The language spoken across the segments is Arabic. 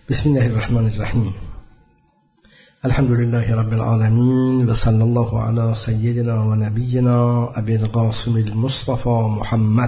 بسم الله الرحمن الرحيم. الحمد لله رب العالمين، وصلى الله على سيدنا ونبينا أبي القاسم المصطفى محمد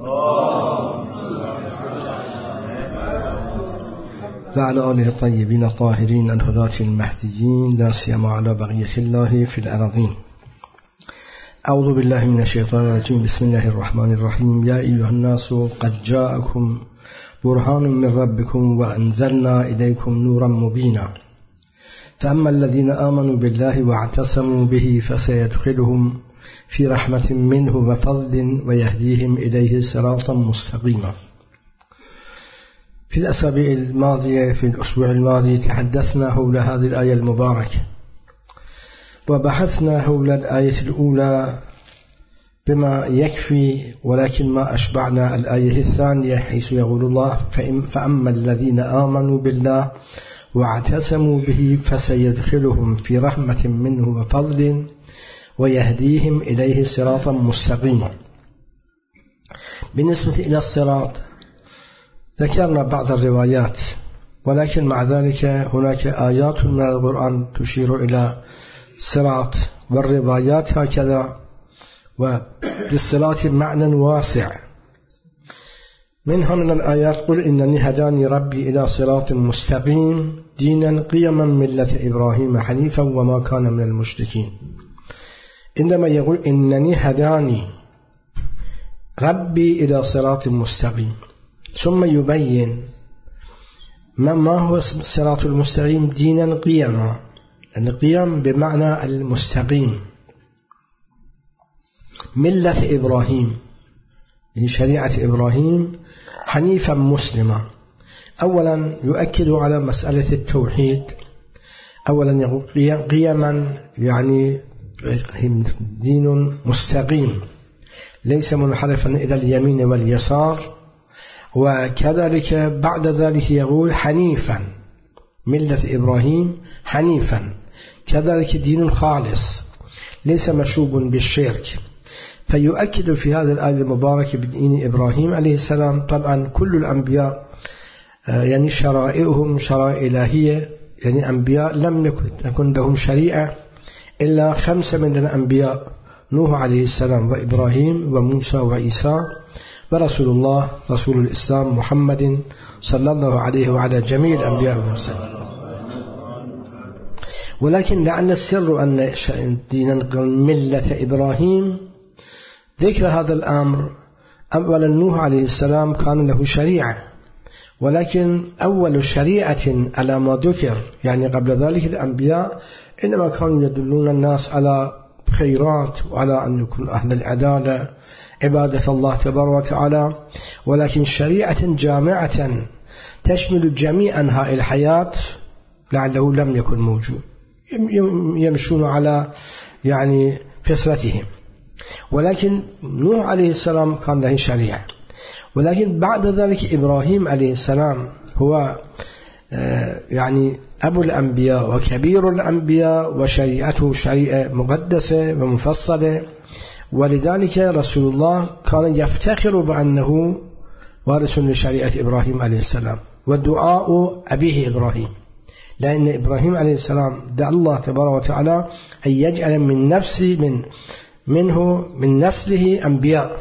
وعلى آله الطيبين الطاهرين الهداة المهديين، لا سيما على بقية الله في الأرضين. أعوذ بالله من الشيطان الرجيم. بسم الله الرحمن الرحيم. يا أيها الناس قد جاءكم برهان من ربكم وأنزلنا إليكم نورا مبينا، فأما الذين آمنوا بالله واعتصموا به فسيدخلهم في رحمة منه وفضل ويهديهم إليه صراطا مستقيما. في الأسابيع الماضية، في الأسبوع الماضي، تحدثنا حول هذه الآية المباركة، وبحثنا حول الآية الأولى بما يكفي، ولكن ما أشبعنا الآية الثانية حيث يقول الله: فأما الذين آمنوا بالله واعتصموا به فسيدخلهم في رحمة منه وفضل ويهديهم إليه صراطا مستقيما. بالنسبة إلى الصراط ذكرنا بعض الروايات، ولكن مع ذلك هناك آيات من القرآن تشير إلى صراط، والروايات هكذا، وللصراط معنى واسع. منها من الآيات: قل إنني هداني ربي إلى صراط مستقيم دينا قيما ملة إبراهيم حنيفا وما كان من المشركين. عندما يقول إنني هداني ربي إلى صراط مستقيم، ثم يبين ما هو الصراط المستقيم دينا قيما، القيم بمعنى المستقيم، ملة إبراهيم، شريعة إبراهيم، حنيفا مسلما. أولا يؤكد على مسألة التوحيد. أولا يقول قيما يعني دين مستقيم ليس منحرفا إلى اليمين واليسار، وكذلك بعد ذلك يقول حنيفا، ملة إبراهيم حنيفا، كذلك دين خالص ليس مشوب بالشرك. فيؤكد في هذا الآية المباركة بدين إبراهيم عليه السلام. طبعا كل الأنبياء يعني شرائعهم شرائع إلهية، يعني أنبياء لم يكن لهم شريعة إلا 5 من الأنبياء: نوح عليه السلام وإبراهيم وموسى وعيسى ورسول الله رسول الإسلام محمد صلى الله عليه وعلى جميع الأنبياء والمرسلين. ولكن لعل السر أن دين ملة إبراهيم ذكر هذا الأمر. أولا نوح عليه السلام كان له شريعة، ولكن أول شريعة على ما ذكر، يعني قبل ذلك الأنبياء إنما كانوا يدلون الناس على خيرات وعلى أن يكون أهل العدالة، عبادة الله تبارك وتعالى، ولكن شريعة جامعة تشمل جميع أنحاء الحياة لعله لم يكن موجود. يمشون على يعني فطرتهم. ولكن نوح عليه السلام كان له شريعة. ولكن بعد ذلك إبراهيم عليه السلام هو يعني أبو الأنبياء وكبير الأنبياء، وشريعته شريعة مقدسة ومفصلة، ولذلك رسول الله كان يفتخر بأنه وارث لشريعة إبراهيم عليه السلام، ودعاء أبيه إبراهيم، لأن إبراهيم عليه السلام دعا الله تبارك وتعالى أن يجعل من نسله أنبياء.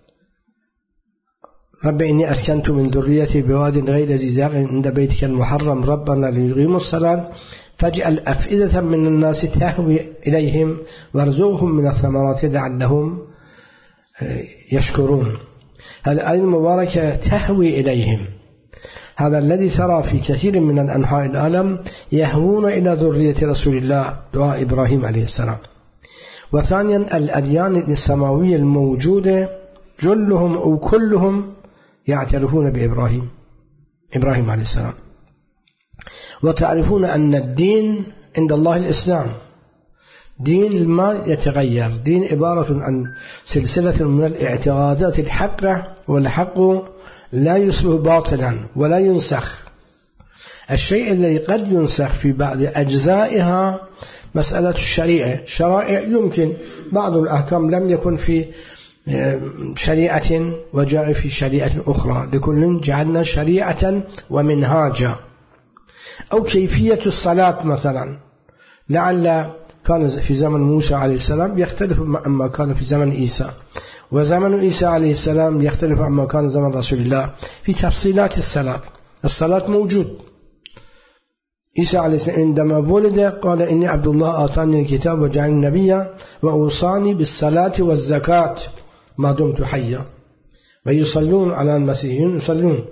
رب إني أسكنت من ذريتي بواد غير ذي زرع عند بيتك المحرم ربنا ليقيموا الصلاة فاجعل أفئدة من الناس تهوي إليهم وارزقهم من الثمرات لعلهم يشكرون. هذه الآية المباركة تهوي إليهم، هذا الذي ترى في كثير من أنحاء العالم يهوون إلى ذرية رسول الله، دعاء إبراهيم عليه السلام. وثانيا الأديان السماوية الموجودة جلهم أو كلهم يعترفون بإبراهيم عليه السلام، وتعرفون أن الدين عند الله الإسلام، دين ما يتغير، دين عبارة عن سلسلة من الاعتقادات الحقة، والحق لا يصبح باطلا ولا ينسخ. الشيء الذي قد ينسخ في بعض أجزائها مسألة الشريعة. شرائع يمكن بعض الأحكام لم يكن في شريعة وجاء في شريعة أخرى، لكل جعلنا شريعة ومنهاجا. أو كيفية الصلاة مثلا، لعل كان في زمن موسى عليه السلام يختلف عما كان في زمن عيسى، وزمن عيسى عليه السلام يختلف عما كان زمن رسول الله في تفصيلات الصلاة. الصلاة موجود. عيسى عليه السلام عندما ولد قال إني عبد الله آتاني الكتاب وجعلني نبيا وأوصاني بالصلاة والزكاة ما دمت حيا. ويصلون على المسيحيين يصلون،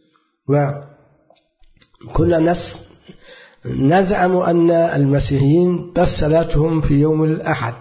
وكل نزعم أن المسيحيين بس صلاتهم في يوم الأحد.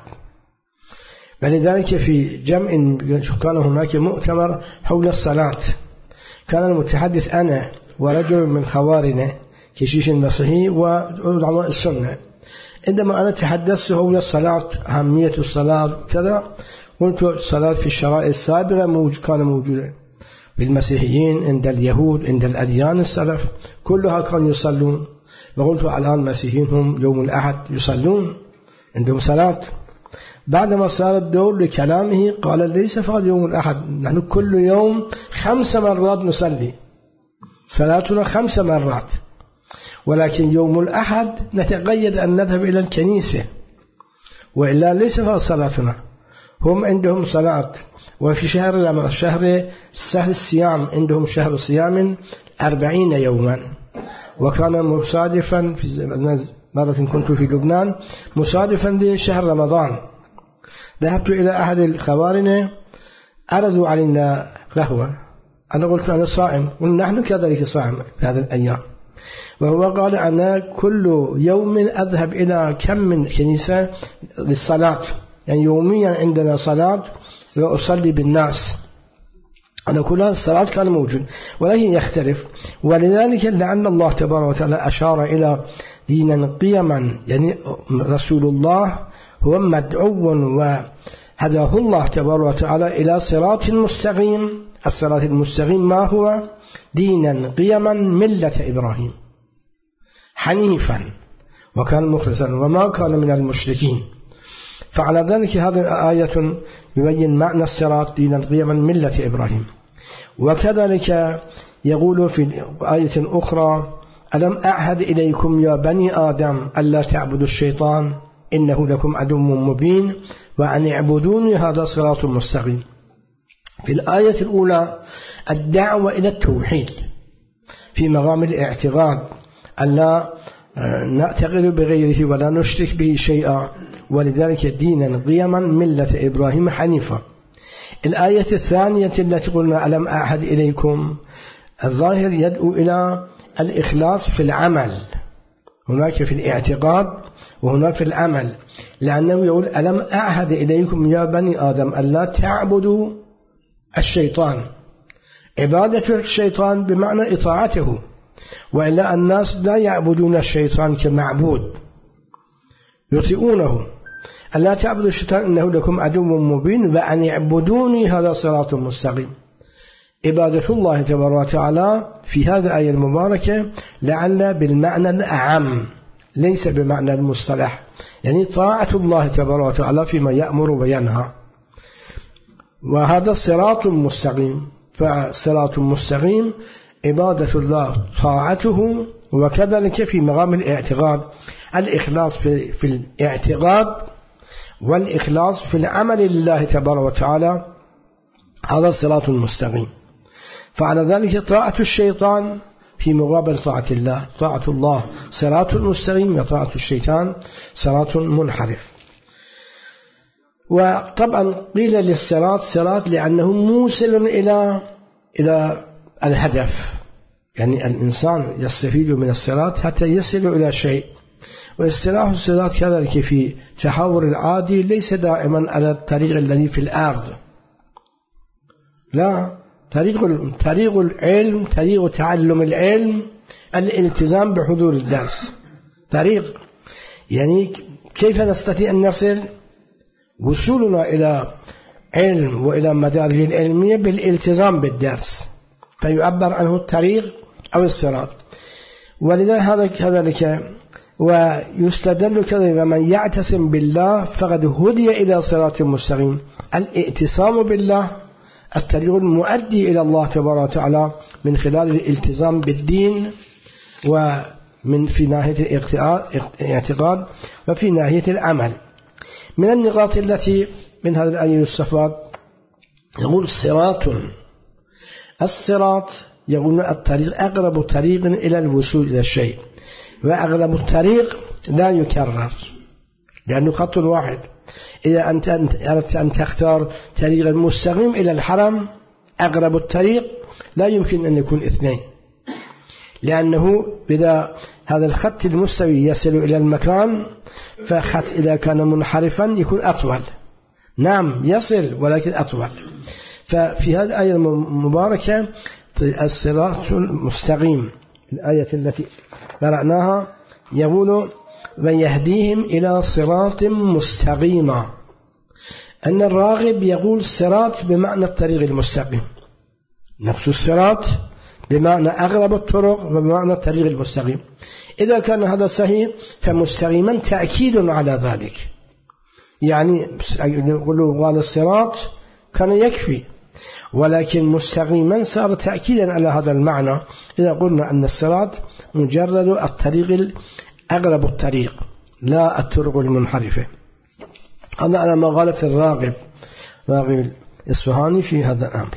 ولذلك في جمع كان هناك مؤتمر حول الصلاة، كان المتحدث أنا ورجل من خوارنا كشيش المسيحي وعلماء السنة. عندما أنا تحدثت حول الصلاة، أهمية الصلاة كذا، قلت الصلاة في الشرائع السابقة كان موجودة بالمسيحيين، عند اليهود، عند الأديان السلف كلها كانوا يصلون. وقلت الآن المسيحيين هم يوم الأحد يصلون، عندهم صلاة. بعدما صار الدور لكلامه قال ليس فقط يوم الأحد، نحن كل يوم 5 مرات نصلي، صلاتنا 5 مرات، ولكن يوم الأحد نتقيد أن نذهب إلى الكنيسة، وإلا ليس فقط صلاتنا، هم عندهم صلاة. وفي شهر الصيام عندهم شهر صيام 40 يوما. وكان مصادفا في مرة كنت في لبنان مصادفا لشهر رمضان، ذهبت إلى أحد الخوارنا عرضوا علينا قهوة، أنا قلت أنا صائم، ونحن كذلك صائم في هذه الأيام. وهو قال أنا كل يوم أذهب إلى كم من كنيسة للصلاة، يعني يوميا عندنا صلاة وأصلي بالناس. أنا كل الصلاة كان موجود، ولكن يختلف. ولذلك لأن الله تبارك وتعالى أشار إلى دينا قيما، يعني رسول الله هو مدعو وهداه الله تبارك وتعالى إلى صراط مستقيم. الصراط المستقيم ما هو؟ دينا قيما ملة إبراهيم حنيفا وكان مخلصا وما كان من المشركين. فعلى ذلك هذه الآية يبين معنى الصراط دينا قيما ملة إبراهيم. وكذلك يقول في آية أخرى ألم أعهد إليكم يا بني آدم ألا تعبدوا الشيطان إنه لكم عدو مبين وأن اعبدوني هذا صراط مستقيم. في الآية الأولى الدعوة إلى التوحيد في مقام الاعتقاد، ألا نعتقد بغيره ولا نشرك به شيئا، ولذلك دينا قيما ملة إبراهيم حنيفا. الآية الثانية التي قلنا ألم أعهد إليكم، الظاهر يدعو إلى الإخلاص في العمل، هناك في الاعتقاد وهناك في العمل، لأنه يقول ألم أعهد إليكم يا بني آدم ألا تعبدوا الشيطان. عبادة الشيطان بمعنى إطاعته، وإلا الناس لا يعبدون الشيطان كمعبود، يطيعونه. ألا تعبدوا الشيطان إنه لكم عدو مبين وأن يعبدوني هذا صراط مستقيم. عبادة الله تبارك وتعالى في هذه الآية المباركة لعل بالمعنى الأعم ليس بمعنى المصطلح، يعني طاعة الله تبارك وتعالى فيما يأمر وينهى، وهذا صراط مستقيم. فصراط مستقيم عبادة الله طاعته، وكذلك في مقام الاعتقاد الإخلاص في الاعتقاد والإخلاص في العمل لله تبارك وتعالى، هذا صراط مستقيم. فعلى ذلك طاعة الشيطان في مقابل طاعة الله، طاعة الله صراط مستقيم وطاعة الشيطان صراط منحرف. وطبعا قيل للصراط صراط لأنه موصل إلى الهدف، يعني الإنسان يستفيد من الصراط حتى يصل إلى شيء. واصطلاح الصراط كذلك في تحور العادي ليس دائما على الطريق الذي في الأرض، لا، طريق العلم، طريق تعلم العلم، الالتزام بحضور الدرس، طريق، يعني كيف نستطيع أن نصل وصولنا إلى علم وإلى مدارج العلمية بالالتزام بالدرس، فيعبر عنه الطريق أو الصراط. ولذلك هذا كذلك. ويستدل كذلك من يعتصم بالله فقد هدي إلى صراط مستقيم. الاعتصام بالله الطريق المؤدي إلى الله تبارك وتعالى من خلال الالتزام بالدين في ناحية الاعتقاد وفي ناحية العمل. من النقاط التي من هذه الآية يستفاد، يقول الصراط يقول الطريق أقرب طريق إلى الوصول إلى الشيء، وأغلب الطريق لا يكرر لأنه خط واحد. إذا أنت أردت أن تختار طريقا مستقيم إلى الحرم، أقرب الطريق لا يمكن أن يكون 2، لأنه إذا هذا الخط المستوي يصل إلى المكان، فخط إذا كان منحرفا يكون أطول. نعم يصل ولكن أطول. ففي هذه الآية المباركة الصراط المستقيم، الآية التي قرأناها، يقول ويهديهم إلى صراط مستقيم. أن الراغب يقول صراط بمعنى الطريق المستقيم، نفس الصراط بمعنى أغلب الطرق وبمعنى الطريق المستقيم. إذا كان هذا صحيح فمستقيما تأكيد على ذلك، يعني يقولوا قال الصراط كان يكفي، ولكن مستقيما صار تأكيدا على هذا المعنى إذا قلنا أن الصراط مجرد الطريق أغلب الطريق لا الطرق المنحرفة. هذا على ما قال في الراغب الإصفهاني في هذا الأمر.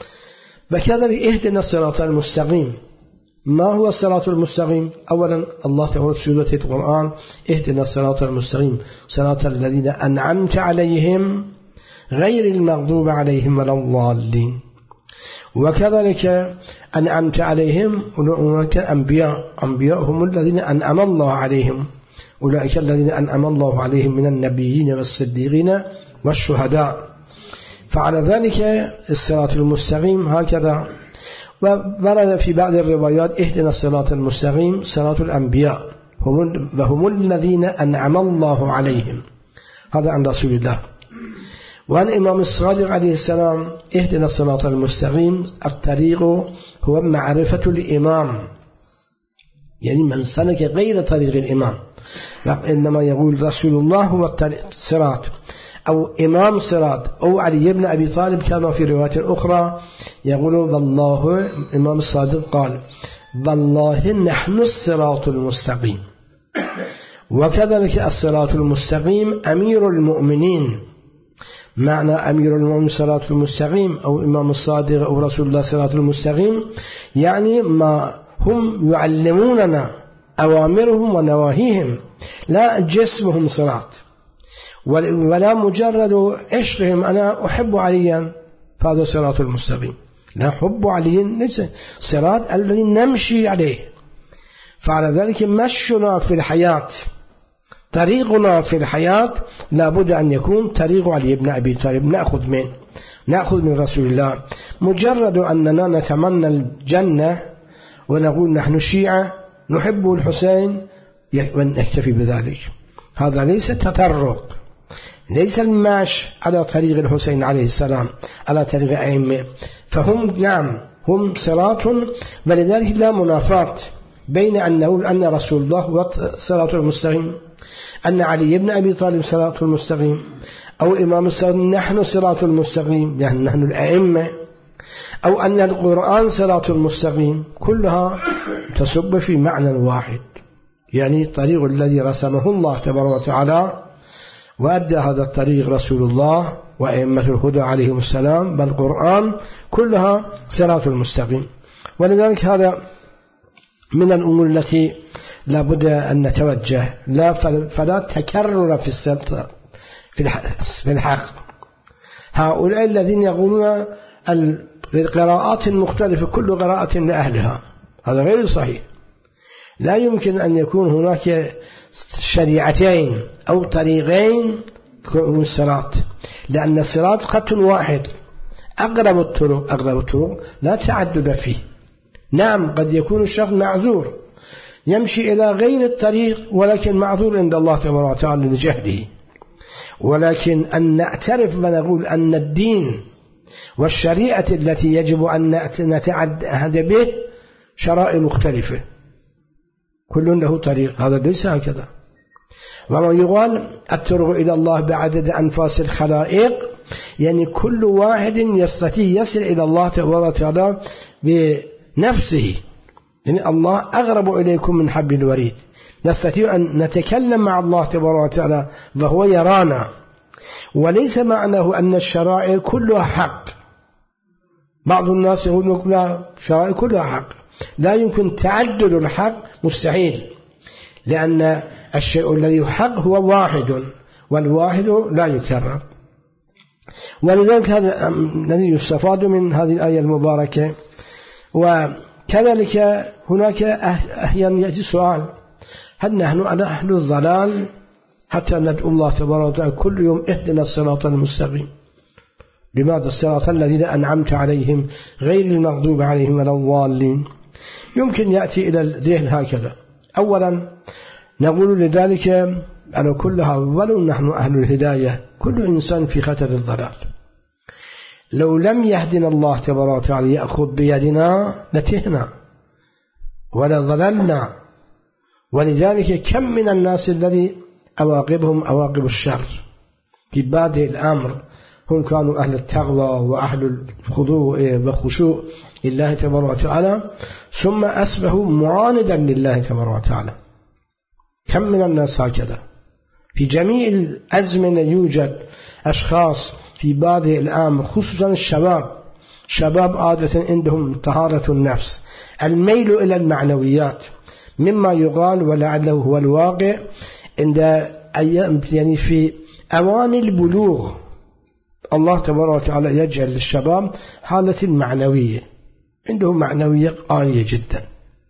وكذلك اهدنا الصراط المستقيم. ما هو الصراط المستقيم؟ أولا الله تعالى في سورة القرآن اهدنا الصراط المستقيم صراط الذين أنعمت عليهم غير المغضوب عليهم ولا الضالين. وكذلك أنعمت عليهم أولئك أنبياء هم الذين أنعم الله عليهم، أولئك الذين أنعم الله عليهم من النبيين والصديقين والشهداء. فعلى ذلك الصراط المستقيم هكذا. وورد في بعض الروايات اهدنا الصراط المستقيم صراط الأنبياء وهم الذين أنعم الله عليهم، هذا عن رسول الله. وعن إمام الصادق عليه السلام اهدنا الصراط المستقيم الطريق هو معرفة الإمام، يعني من سلك غير طريق الإمام. إنما يقول رسول الله هو الصراط أو إمام صراط أو علي بن أبي طالب، كما في رواية أخرى يقول والله إمام الصادق قال والله نحن الصراط المستقيم. وكذلك الصراط المستقيم أمير المؤمنين، معنى أمير المؤمنين صراط المستقيم أو إمام الصادق أو رسول الله صراط المستقيم، يعني ما هم يعلموننا أوامرهم ونواهيهم، لا جسمهم صراط ولا مجرد عشقهم أنا أحب عليا فهذا صراط المستقيم، لا حب علي ليس صراط الذي نمشي عليه. فعلى ذلك مشنا في الحياة، طريقنا في الحياة لابد أن يكون طريق علي بن أبي طالب، نأخذ من رسول الله. مجرد أننا نتمنى الجنة ونقول نحن شيعة نحب الحسين ونكتفي بذلك، هذا ليس تطرق، ليس الماش على طريق الحسين عليه السلام على طريق أئمة. فهم نعم هم صراط، ولذلك لا منافاة بين أن نقول أن رسول الله هو صراط المستقيم، أن علي بن أبي طالب صراط المستقيم، أو إمام الصادق نحن صراط المستقيم يعني نحن الأئمة، أو أن القرآن صراط المستقيم، كلها تصب في معنى واحد، يعني طريق الذي رسمه الله تبارك وتعالى وأدى هذا الطريق رسول الله وأئمة الهدى عليهم السلام، بل القرآن كلها صراط المستقيم. ولذلك هذا من الأمور التي لابد أن نتوجه لا فلا تكرر في الحق. هؤلاء الذين يقولون القراءات المختلفة كل قراءة لأهلها، هذا غير صحيح. لا يمكن أن يكون هناك شريعتين أو طريقين كالصراط، لأن الصراط خط واحد، أقرب الطرق لا تعدد فيه. نعم قد يكون الشخص معذور يمشي إلى غير الطريق ولكن معذور عند الله تبارك وتعالى لجهله، ولكن أن نعترف ونقول أن الدين والشريعة التي يجب أن نتعهد به شرائع مختلفة كل له طريق، هذا ليس هكذا. وما يقال الطرق إلى الله بعدد أنفاس الخلائق، يعني كل واحد يستطيع يصل إلى الله تبارك وتعالى بنفسه، يعني الله أغرب إليكم من حبل الوريد. نستطيع أن نتكلم مع الله تبارك وتعالى وهو يرانا، وليس معناه أن الشرائع كلها حق. بعض الناس يقولون لا، الشرائع كلها حق، لا يمكن تعدل الحق، مستحيل، لأن الشيء الذي حق هو واحد، والواحد لا يكرر. ولذلك هذا الذي يستفاد من هذه الآية المباركة. وكذلك هناك أحيانا يأتي سؤال: هل نحن على أهل الضلال حتى ندعو الله تبارك وتعالى كل يوم اهدنا الصراط المستقيم؟ لماذا الصراط الذين أنعمت عليهم غير المغضوب عليهم ولا الضالين؟ يمكن يأتي إلى الذهن هكذا. أولا نقول لذلك على كلها، ولو نحن أهل الهداية كل إنسان في خطر الضلال. لو لم يهدنا الله تبارك وتعالى يأخذ بيدنا لتهنا ولا ضللنا. ولذلك كم من الناس الذي أواقبهم أواقب الشر في بادئ الأمر هم كانوا أهل التقوى وأهل الخضوع وخشوع لله تبارك وتعالى، ثم أصبحوا معاندا لله تبارك وتعالى. كم من الناس هكذا في جميع الأزمنة يوجد أشخاص في بادئ الأمر، خصوصا الشباب عادة عندهم طهارة النفس، الميل إلى المعنويات، مما يقال ولعله هو الواقع عند أيام، يعني في أوان البلوغ الله تبارك وتعالى يجعل للشباب حالة المعنوية، عندهم معنوية عالية جدا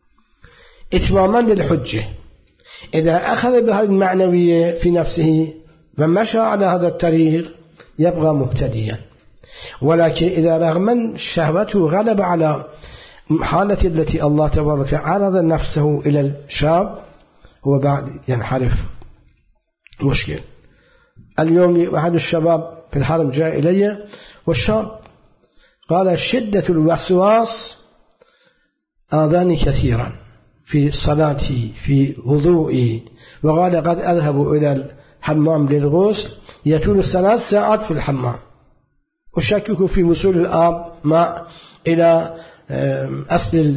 إتماما للحجة. إذا أخذ بهذه المعنوية في نفسه ومشى على هذا الطريق يبقى مهتديا. ولكن إذا رغم شهوته غلب على حالة التي الله تبارك وتعالى عرض نفسه إلى الشاب، هو بعد ينحرف. مشكل. اليوم أحد الشباب في الحرم جاء إلي، والشاب قال: شدة الوسواس آذاني كثيرا في صلاتي في وضوئي، وقال: قد أذهب إلى الحمام للغسل يطول 3 ساعات في الحمام، أشكك في وصول الآب ماء إلى أصل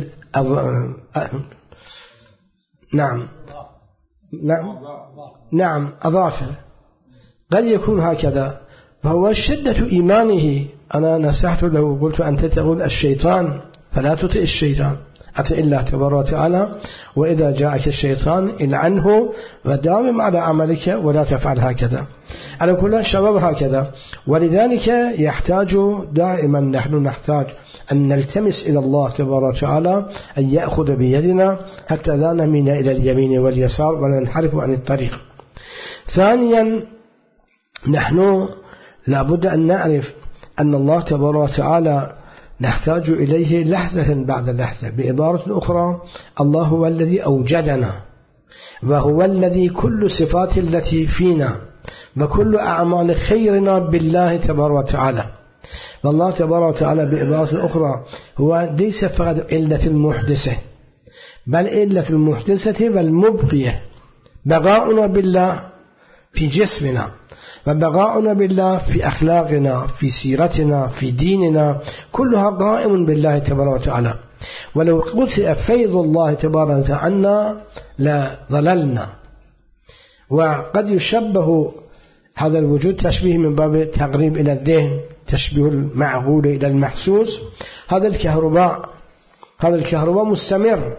نعم أظافر، قد يكون هكذا. فهو شدة إيمانه. أنا نصحت له، قلت: أنت تقول الشيطان، فلا تطع الشيطان، أطع الله تبارك وتعالى، وإذا جاءك الشيطان العنه وداوم على عملك ولا تفعل هكذا. على كل الشباب هكذا. ولذلك يحتاج دائما، نحن نحتاج أن نلتمس إلى الله تبارك وتعالى أن يأخذ بيدنا حتى لا نميل إلى اليمين واليسار ولا ننحرف عن الطريق. ثانيا نحن لابد أن نعرف أن الله تبارك وتعالى نحتاج إليه لحظة بعد لحظة. بعبارة أخرى، الله هو الذي أوجدنا، وهو الذي كل صفات التي فينا وكل أعمال خيرنا بالله تبارك وتعالى. والله تبارك وتعالى بعبارة أخرى هو ليس فقط علة المحدثة، بل علة المحدثة والمبقية. بقاؤنا بالله في جسمنا، وبقاؤنا بالله في أخلاقنا، في سيرتنا، في ديننا، كلها قائم بالله تبارك وتعالى. ولو قطع فيض الله تبارك وتعالى عنا لضللنا. وقد يشبه هذا الوجود تشبيه من باب التقريب إلى الذهن، تشبيه المعقول إلى المحسوس. هذا الكهرباء مستمر،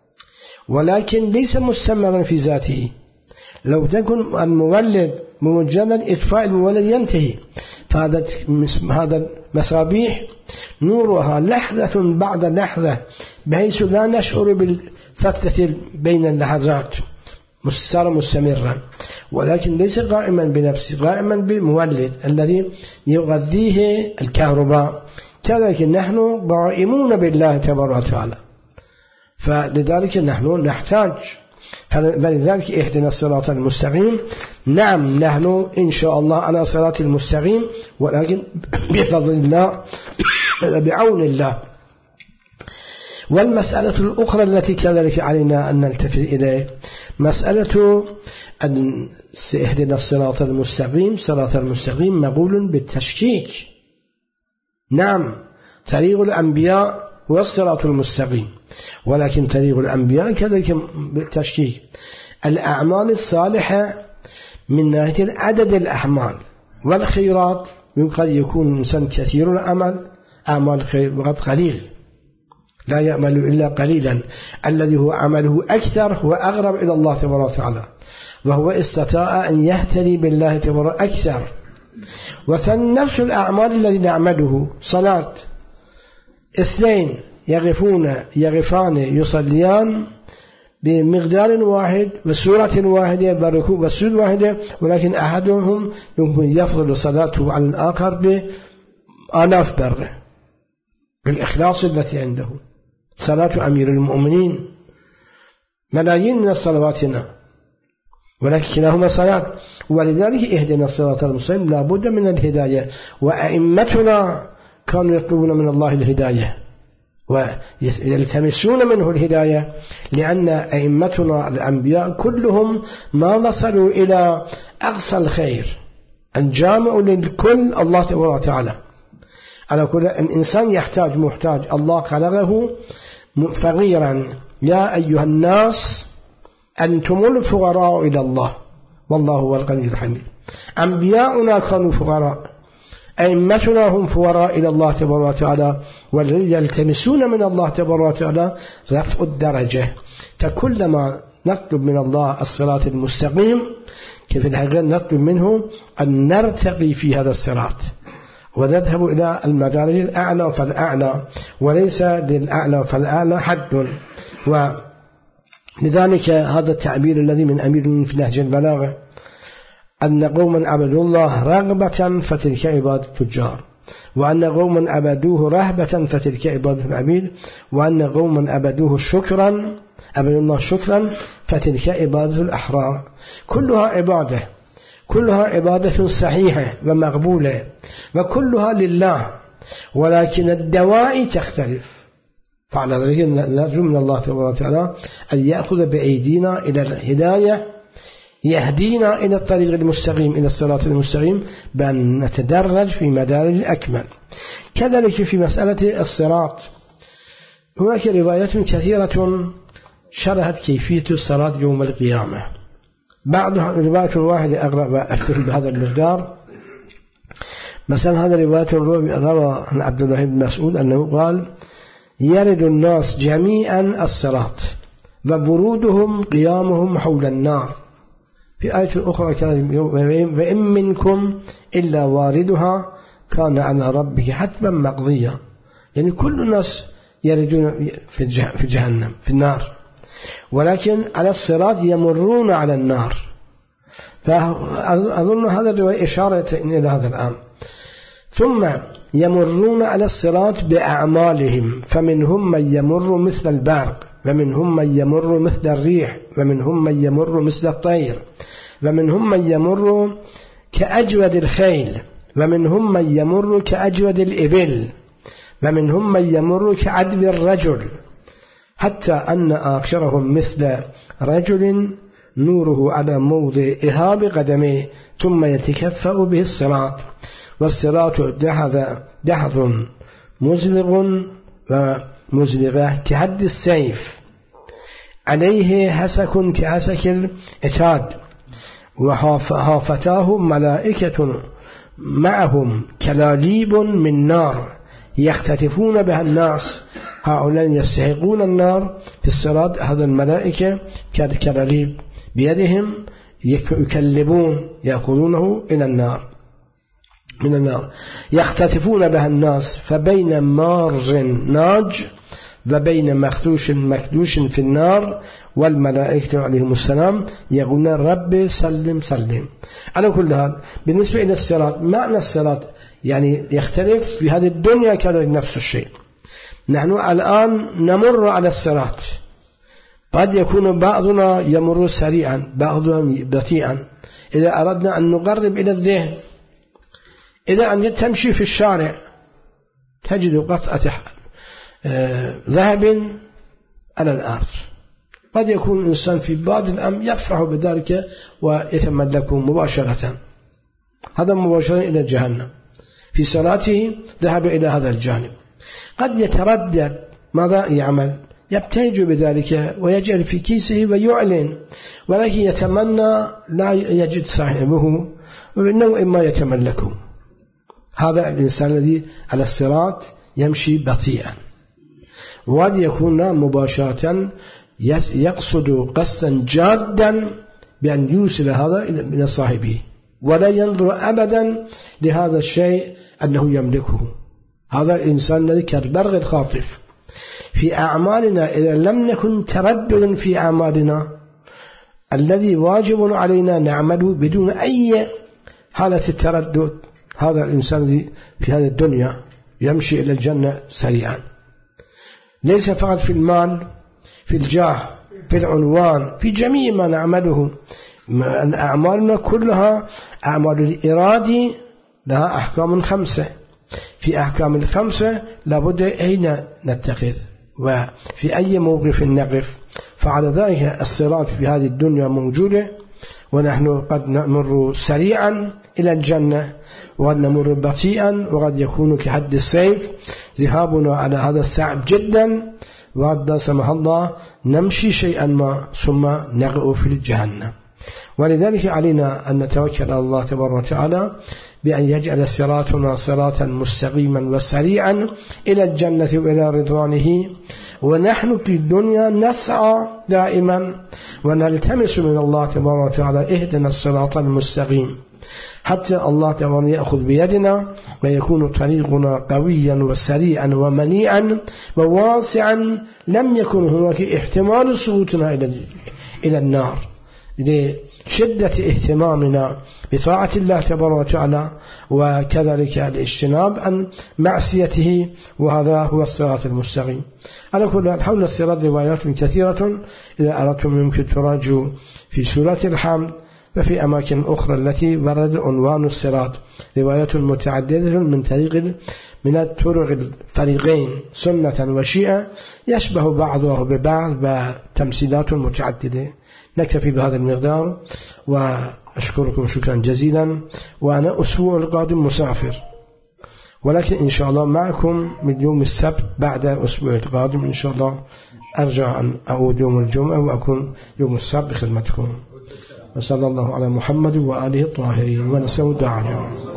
ولكن ليس مستمرا في ذاته. لو تكن المولد بمجرد إطفاء المولد ينتهي. فهذا المصابيح نورها لحظة بعد لحظة، بحيث لا نشعر بالفترة بين اللحظات، صار مستمرا، ولكن ليس قائما بنفسه، قائما بالمولد الذي يغذيه الكهرباء. كذلك نحن قائمون بالله تبارك وتعالى. فلذلك نحن نحتاج، فلذلك اهدنا الصراط المستقيم. نعم نحن إن شاء الله على صراط المستقيم، ولكن بفضل الله بعون الله. والمسألة الأخرى التي كذلك علينا أن نلتفت إليه مسألة أن اهدنا الصراط المستقيم. صراط المستقيم مقول بالتشكيك. نعم طريق الأنبياء هو الصراط المستقيم. ولكن طريق الأنبياء كذلك بالتشكيك. الأعمال الصالحة من ناحية عدد الأعمال والخيرات، قد يكون الإنسان كثير العمل أعمال خير وقد قليل، لا يعمل إلا قليلا. الذي هو عمله أكثر هو أقرب إلى الله تبارك وتعالى، وهو استطاع أن يهتدي بالله تبارك أكثر. وفنفس الأعمال الذي نعمله صلاة، اثنين يغفان يصليان بمقدار واحد وسورة واحدة بركوع وسجود واحدة، ولكن أحدهم يمكن يفضل صلاته على الآخر بآلاف بره بالإخلاص التي عنده. صلاة أمير المؤمنين ملايين من الصلواتنا، ولكن كلاهما صلاة. ولذلك اهدنا الصراط المستقيم لا بد من الهداية، وأئمتنا كانوا يطلبون من الله الهداية ويلتمسون منه الهداية، لأن أئمتنا الأنبياء كلهم ما وصلوا إلى أقصى الخير الجامع للكل الله تبارك وتعالى. على كل الإنسان محتاج، الله خلقه فقيرا. يا أيها الناس أنتم الفقراء إلى الله والله هو الغني الحميد. أنبياؤنا كانوا فقراء، أئمتنا هم فقراء إلى الله تبارك وتعالى، ويلتمسون من الله تبارك وتعالى رفع الدرجة. فكلما نطلب من الله الصراط المستقيم كيف الحقيقة نطلب منه أن نرتقي في هذا الصراط ونذهب إلى المدارج الأعلى فالأعلى، وليس للأعلى فالأعلى حد. ولذلك هذا التعبير الذي من أمير في نهج البلاغة أن قوما عبدوا الله رغبة فتلك عبادة التجار، وأن قوما عبدوه رهبة فتلك عبادة العبيد، وأن قوما عبدوه شكرا عبدوا الله شكرا فتلك عبادة الأحرار. كلها عبادة صحيحة ومقبولة وكلها لله، ولكن الدواعي تختلف. فعلى ذلك نرجو من الله تبارك وتعالى أن يأخذ بأيدينا إلى الهداية، يهدينا إلى الطريق المستقيم، إلى الصراط المستقيم، بأن نتدرج في مدارج أكمل. كذلك في مسألة الصراط هناك روايات كثيرة شرحت كيفية الصراط يوم القيامة. بعضها رواية واحدة أقرأ وأكتب بهذا المقدار. مثلا هذا رواية روى عن عبد الله بن مسعود أنه قال: يرد الناس جميعا الصراط وورودهم قيامهم حول النار. في آية أخرى كان: وإن منكم إلا واردها كان على ربك حتما مقضيا. يعني كل الناس يردون في جهنم في النار، ولكن على الصراط يمرون على النار. فأظن هذا الرواية إشارة إلى هذا الأمر. ثم يمرون على الصراط بأعمالهم، فمنهم من يمر مثل البرق، ومنهم من يمر مثل الريح، ومنهم من يمر مثل الطير، ومنهم من يمر كأجود الخيل، ومنهم من يمر كأجود الإبل، ومنهم من يمر كعدو الرجل، حتى أن آخرهم مثل رجل نوره على موضع إهاب قدمه ثم يتكفأ به الصراط. والصراط دحض مزلق ومزلقة كحد السيف، عليه هسك كهسك الإتاد، وهافتاه ملائكة معهم كلاليب من نار يختطفون بها الناس. هؤلاء يستحقون النار في الصراط. هذا الملائكة كلاليب بيدهم يكلبون يأخذونه إلى النار من النار يختطفون بها الناس، فبين مارج ناج وبين مخدوش في النار والملائكة عليهم السلام يقولون: رب سلم سلم. على كل حال بالنسبة إلى الصراط، معنى الصراط يعني يختلف في هذه الدنيا كذلك نفس الشيء. نحن الآن نمر على الصراط، قد يكون بعضنا يمر سريعا بعضنا بطيئا. إذا أردنا أن نقرب إلى الذهن، إذا أن تمشي في الشارع تجد قطعة ذهب على الأرض، قد يكون الإنسان في بعض الأمر يفرح بذلك ويتملكه مباشرة، هذا مباشرة إلى جهنم. في صلاته ذهب إلى هذا الجانب. قد يتردد ماذا يعمل؟ يبتهج بذلك ويجعل في كيسه ويعلن، ولكن يتمنى لا يجد صاحبه وإنه إما يتملكه. هذا الإنسان الذي على الصراط يمشي بطيئا، وقد يكون مباشرة يقصد قصدا جادا بأن يوصل هذا إلى صاحبه، ولا ينظر أبدا لهذا الشيء أنه يملكه. هذا الإنسان الذي كالبرق الخاطف في أعمالنا. إذا لم نكن ترددا في أعمالنا الذي واجب علينا نعمله بدون أي حالة التردد، هذا الإنسان الذي في هذه الدنيا يمشي إلى الجنة سريعا، ليس فقط في المال، في الجاه، في العنوان، في جميع ما نعمله. أعمالنا كلها أعمال الإرادة لها أحكام 5. في أحكام 5 لابد أين نتخذ وفي أي موقف نقف. فعلى ذلك الصراط في هذه الدنيا موجودة، ونحن قد نمر سريعا إلى الجنة، وقد نمر بطيئا، وقد يكون كحد السيف ذهابنا على هذا صعب جدا، وقد لا سمح الله نمشي شيئا ما ثم نقع في الجهنم. ولذلك علينا أن نتوكل على الله تبارك وتعالى بأن يجعل صراطنا صراطا مستقيما وسريعا إلى الجنة وإلى رضوانه. ونحن في الدنيا نسعى دائما ونلتمس من الله تبارك وتعالى اهدنا الصراط المستقيم، حتى الله تعالى يأخذ بيدنا ويكون طريقنا قويا وسريعا ومنيعا وواسعا، لم يكن هناك احتمال سقوطنا إلى النار لشدة اهتمامنا بطاعة الله تبارك وتعالى، وكذلك الاجتناب عن معصيته، وهذا هو الصراط المستقيم. على كل حال حول الصراط روايات كثيرة، إذا أردتم يمكن تراجعوا في سورة الحمد وفي أماكن أخرى التي ورد عنوان الصراط، روايات متعددة من الطرق الفريقين سنة وشيعة، يشبه بعضها ببعض وتمثيلات متعددة. نكتفي بهذا المقدار، وأشكركم شكرا جزيلا. وأنا أسبوع القادم مسافر، ولكن إن شاء الله معكم من يوم السبت بعد أسبوع القادم إن شاء الله. أرجع أن أعود يوم الجمعة وأكون يوم السبت بخدمتكم. وصلى الله على محمد وآله الطاهرين ونسأل دعاء.